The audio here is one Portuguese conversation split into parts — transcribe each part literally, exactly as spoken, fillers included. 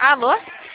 Alô?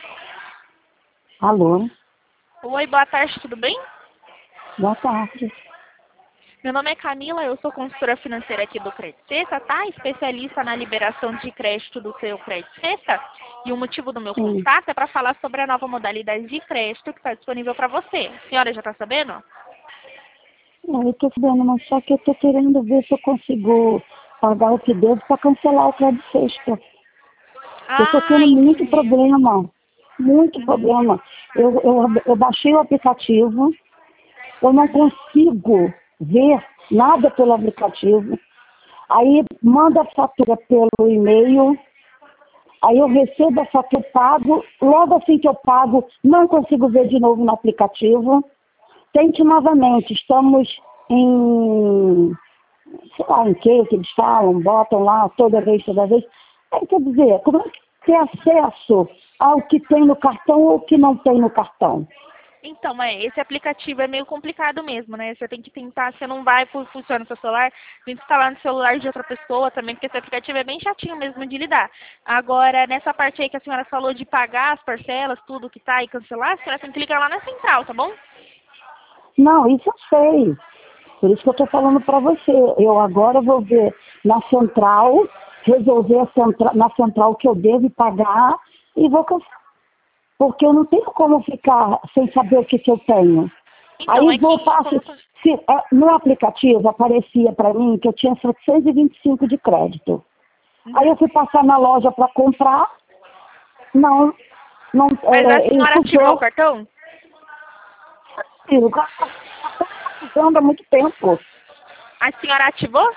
Alô? Oi, boa tarde, tudo bem? Boa tarde. Meu nome é Camila, eu sou consultora financeira aqui do Crédito Sexta, tá? Especialista na liberação de crédito do seu Crédito Sexta. E o motivo do meu Sim. contato é para falar sobre a nova modalidade de crédito que está disponível para você. A senhora já está sabendo? É, eu tô sabendo, mas só que eu tô querendo ver se eu consigo pagar o que devo para cancelar o crédito sexta. Eu tô Ah, tendo muito entendi. problema. Muito Uhum. problema. Eu, eu, eu baixei o aplicativo, eu não consigo ver nada pelo aplicativo. Aí manda a fatura pelo e-mail, aí eu recebo a fatura, pago, logo assim que eu pago, não consigo ver de novo no aplicativo. Tente novamente, estamos em, sei lá, em que que eles falam, botam lá toda vez, toda vez. Aí, quer dizer, como é que ter acesso ao que tem no cartão ou o que não tem no cartão? Então, é, esse aplicativo é meio complicado mesmo, né? Você tem que tentar, você não vai fu- funcionar no seu celular, tem que instalar no celular de outra pessoa também, porque esse aplicativo é bem chatinho mesmo de lidar. Agora, nessa parte aí que a senhora falou de pagar as parcelas, tudo que tá e cancelar, a senhora tem que ligar lá na central, tá bom? Não, isso eu sei. Por isso que eu estou falando para você. Eu agora vou ver na central, resolver a centra, na central que eu devo pagar e vou cancelar. Porque eu não tenho como ficar sem saber o que, que eu tenho. Então, Aí é vou que, faço, como... que- se, é, no aplicativo aparecia para mim que eu tinha setecentos e vinte e cinco de crédito. Aí Uhum. eu fui passar na loja para comprar, não, não, Mas a é, ele senhora ativou o puxou, cartão? filho, usando há muito tempo. A senhora ativou?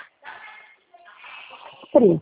Pri,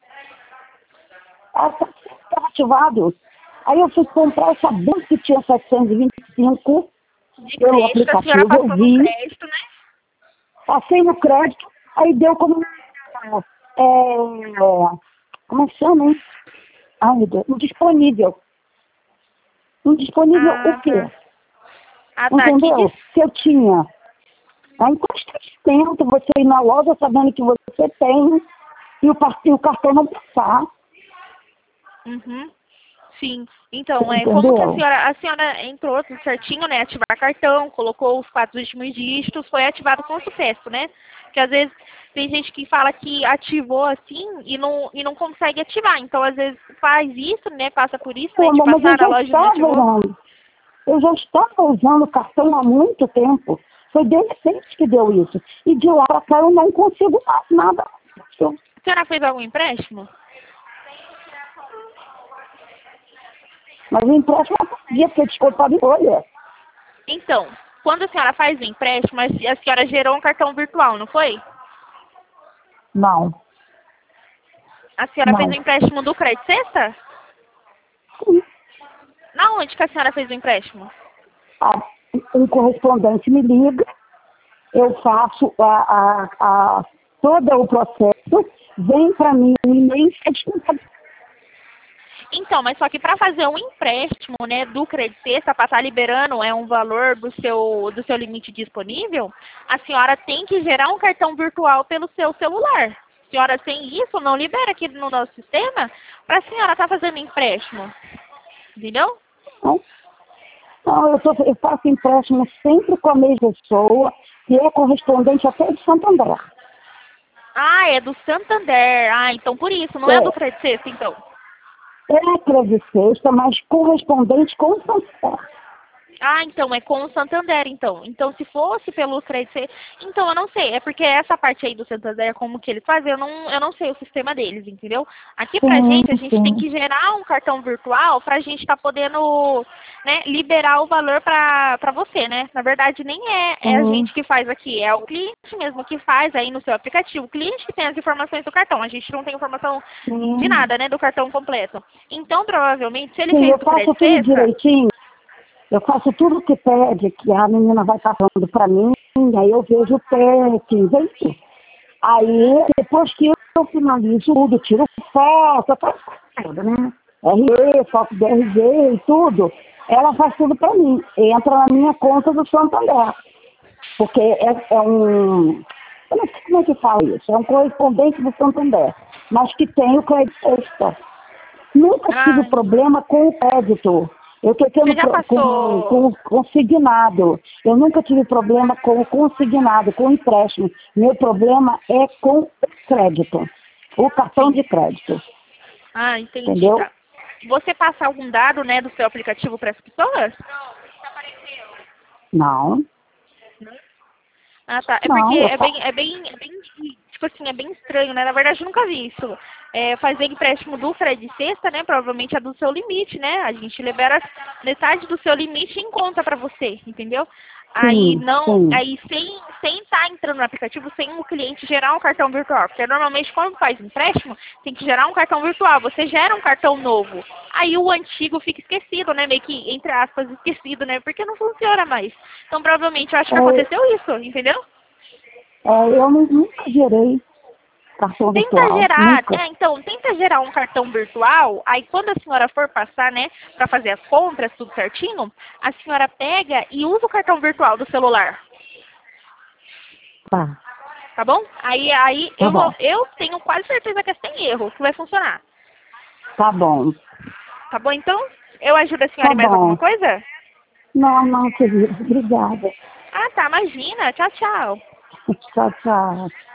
estava ativado. Aí eu fui comprar sabendo que tinha setecentos e vinte e cinco De pelo crédito, a senhora aplicativo, eu passou no vi, crédito, né? passei no crédito, aí deu como, é, como é que chama, hein? Ai, meu Deus, indisponível. Indisponível o Ah, quê? tá. Ah, tá. Aqui diz... Entendeu? Se eu tinha. Aí constante tempo você ir na loja sabendo que você tem e o, par- e o cartão não passar. Uhum. Sim. Então, é como que a Entendeu? senhora, a senhora entrou tudo certinho, né? Ativar cartão, colocou os quatro últimos dígitos, foi ativado com sucesso, né? Porque às vezes tem gente que fala que ativou assim e não, e não consegue ativar. Então, às vezes faz isso, né? Passa por isso, né? Pô, De mas eu passar na já loja e não estava ativou. usando. Eu já estava usando o cartão há muito tempo. Foi de repente que deu isso. E de lá para cá eu não consigo mais nada. A senhora fez algum empréstimo? Mas o empréstimo eu podia ter descontado em folha. Então, quando a senhora faz o empréstimo, a a senhora gerou um cartão virtual, não foi? Não, A senhora fez o não. empréstimo do Crédito Sexta? Sim. Na onde que a senhora fez o empréstimo? Ah, um correspondente me liga, eu faço a, a, a, todo o processo, vem para mim um e-mail certificado. Então, mas só que para fazer um empréstimo, né, do Crédito Sexta, para estar liberando é um valor do seu do seu limite disponível, a senhora tem que gerar um cartão virtual pelo seu celular. A senhora sem isso não libera aqui no nosso sistema para a senhora estar fazendo empréstimo, entendeu? Não, não eu, tô, eu faço empréstimo sempre com a mesma pessoa, e é correspondente até de Santander. Ah, é do Santander. Ah, então por isso, não é do É, Crédito Sexta, então. é Crédito Sexta, mas correspondente com o Santander. Ah, então é com o Santander, então. Então, se fosse pelo Crédito Sexta... Então, eu não sei. É porque essa parte aí do Santander, como que eles fazem, eu não, eu não sei o sistema deles, entendeu? Aqui pra Sim, gente, a gente tem sim. que gerar um cartão virtual pra gente estar podendo, né, liberar o valor pra, pra você, né? Na verdade, nem é, é a Sim, gente que faz aqui. É o cliente mesmo que faz aí no seu aplicativo. O cliente que tem as informações do cartão. A gente não tem informação de sim. nada, né, do cartão completo. Então, provavelmente, se ele Sim, fez eu do faço Crédito tudo Sexta... direitinho. Eu faço tudo o que pede, que a menina vai passando para mim, aí eu vejo o PEC, vem tudo. Uhum. Aí, depois que eu finalizo tudo, tiro foto, faço tudo, né? R G, foto de R G e tudo, ela faz tudo para mim. Entra na minha conta do Santander. Porque é, é um... Eu não sei como é que fala isso. É um correspondente do Santander. Mas que tem o crédito extra. Nunca Ah, tive problema com o crédito. Eu estou tendo você já pro- passou... com, com o consignado. Eu nunca tive problema com o consignado, com o empréstimo. Meu problema é com o crédito. O cartão Sim. de crédito. Ah, entendi, Entendeu? tá. Você passa algum dado, né, do seu aplicativo para as pessoas? Não. Ah, tá. É porque Não, eu é bem, faço. é bem, é bem, tipo assim, é bem estranho, né? Na verdade, eu nunca vi isso. É, fazer empréstimo do Fred Sexta, né? Provavelmente é do seu limite, né? A gente libera metade do seu limite em conta pra você, entendeu? Aí Sim, não, sim. aí sem sem estar entrando no aplicativo, sem o cliente gerar um cartão virtual, porque normalmente quando faz empréstimo, tem que gerar um cartão virtual, você gera um cartão novo. Aí o antigo fica esquecido, né? Meio que, entre aspas, esquecido, né? Porque não funciona mais. Então provavelmente eu acho que É, aconteceu isso, entendeu? é, eu nu- nunca gerei cartão Tenta virtual. gerar, Nunca. é, então, tenta gerar um cartão virtual, aí quando a senhora for passar, né, para fazer as compras, tudo certinho, a senhora pega e usa o cartão virtual do celular, Tá, tá bom? Aí, aí tá eu, bom. não- eu tenho quase certeza que é sem erro, que vai funcionar. Tá bom. Tá bom, então? Eu ajudo a senhora Tá em mais alguma bom. coisa? Não, não, querido. Obrigada. Ah, tá, imagina. Tchau, tchau. Tchau, tchau.